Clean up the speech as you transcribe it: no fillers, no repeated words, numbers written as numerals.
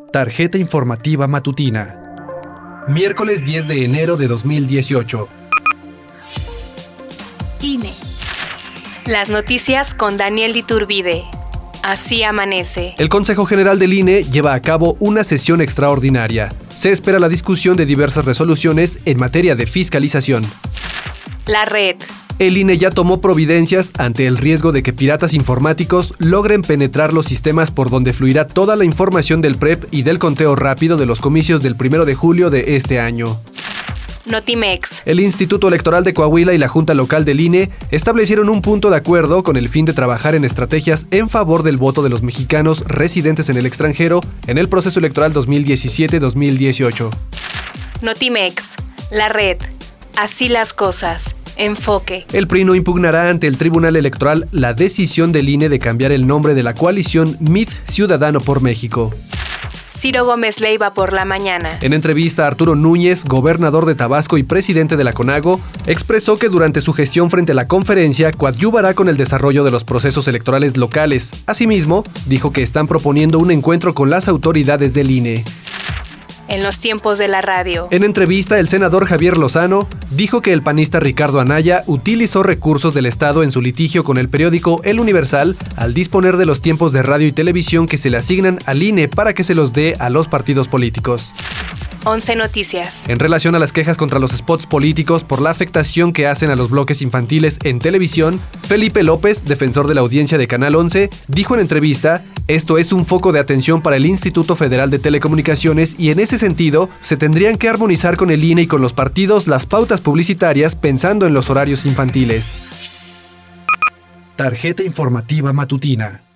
Tarjeta informativa matutina. Miércoles 10 de enero de 2018. INE. Las noticias con Daniel Iturbide. Así amanece. El Consejo General del INE lleva a cabo una sesión extraordinaria. Se espera la discusión de diversas resoluciones en materia de fiscalización. La red. El INE ya tomó providencias ante el riesgo de que piratas informáticos logren penetrar los sistemas por donde fluirá toda la información del PREP y del conteo rápido de los comicios del 1 de julio de este año. Notimex. El Instituto Electoral de Coahuila y la Junta Local del INE establecieron un punto de acuerdo con el fin de trabajar en estrategias en favor del voto de los mexicanos residentes en el extranjero en el proceso electoral 2017-2018. Notimex. La red. Así las cosas. Enfoque. El PRI no impugnará ante el Tribunal Electoral la decisión del INE de cambiar el nombre de la coalición MID Ciudadano por México. Ciro Gómez Leiva por la mañana. En entrevista, Arturo Núñez, gobernador de Tabasco y presidente de la CONAGO, expresó que durante su gestión frente a la conferencia coadyuvará con el desarrollo de los procesos electorales locales. Asimismo, dijo que están proponiendo un encuentro con las autoridades del INE. En los tiempos de la radio. En entrevista, el senador Javier Lozano dijo que el panista Ricardo Anaya utilizó recursos del Estado en su litigio con el periódico El Universal al disponer de los tiempos de radio y televisión que se le asignan al INE para que se los dé a los partidos políticos. 11 Noticias. En relación a las quejas contra los spots políticos por la afectación que hacen a los bloques infantiles en televisión, Felipe López, defensor de la audiencia de Canal 11, dijo en entrevista: esto es un foco de atención para el Instituto Federal de Telecomunicaciones y en ese sentido se tendrían que armonizar con el INE y con los partidos las pautas publicitarias pensando en los horarios infantiles. Tarjeta informativa matutina.